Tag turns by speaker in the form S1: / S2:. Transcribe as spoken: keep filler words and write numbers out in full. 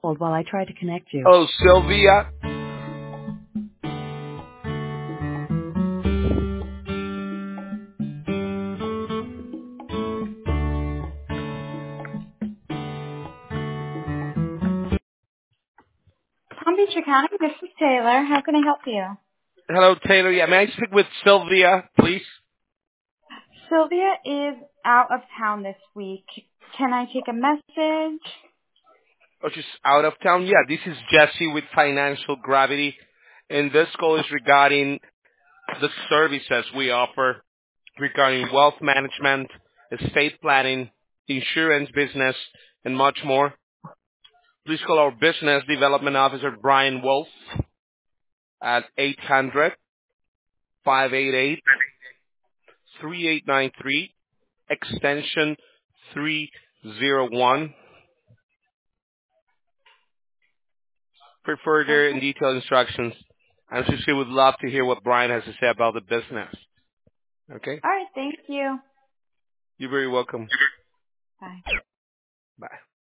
S1: Hold while I try to connect you.
S2: Oh, Sylvia.
S3: Palm Beach County, this is Taylor. How can I help you?
S2: Hello, Taylor. Yeah, may I speak with Sylvia, please?
S3: Sylvia is out of town this week. Can I take a message?
S2: Oh, she's out of town? Yeah, this is Jesse with Financial Gravity, and this call is regarding the services we offer regarding wealth management, estate planning, insurance business, and much more. Please call our Business Development Officer, Brian Wolf, at eight hundred, five eight eight, three eight nine three, extension three zero one. For further and
S3: Okay.
S2: detailed instructions, I'm sure she would love to hear what Brian has to say about the business. Okay?
S3: All right. Thank you.
S2: You're very welcome.
S3: Bye.
S2: Bye.